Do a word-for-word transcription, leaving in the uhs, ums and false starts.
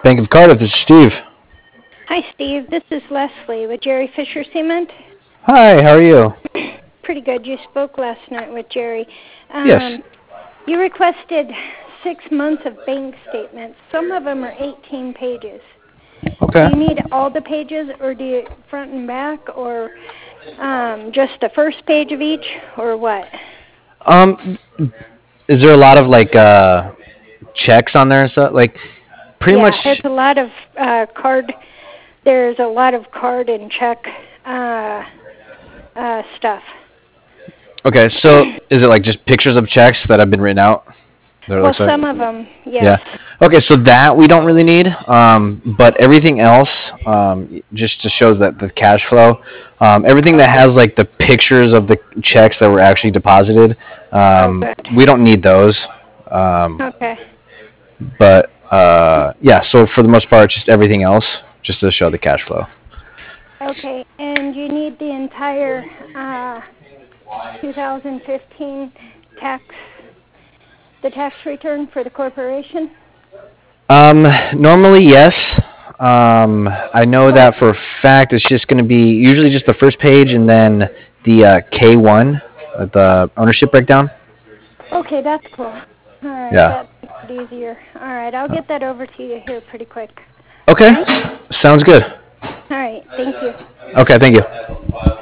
Bank of Cardiff, this is Steve. Hi, Steve. This is Leslie with Jerry Fisher Cement. Hi, how are you? Pretty good. You spoke last night with Jerry. Um, Yes. You requested six months of bank statements. Some of them are eighteen pages. Okay. Do you need all the pages, or do you front and back, or um, just the first page of each, or what? Um, is there a lot of like uh checks on there and stuff? Like, pretty Yeah, much. it's a lot of uh, card. There's a lot of card and check uh, uh, stuff. Okay, so is it like just pictures of checks that have been written out? That it Well, looks like? some of them, yes. Yeah. Okay, so that we don't really need, um, but everything else, um, just to show that the cash flow, um, everything that has like the pictures of the checks that were actually deposited, Oh, um, good. we don't need those. Um, Okay. but uh, yeah, so for the most part, just everything else, just to show the cash flow. Okay, and you need the entire uh, two thousand fifteen tax, the tax return for the corporation? Um, normally, yes. Um, I know that for a fact. It's just going to be usually just the first page and then the uh, K one, uh, the ownership breakdown. Okay, that's cool. All right, Yeah. that makes it easier. All right, I'll get that over to you here pretty quick. Okay. Okay? Sounds good. All right, thank you. Okay, thank you.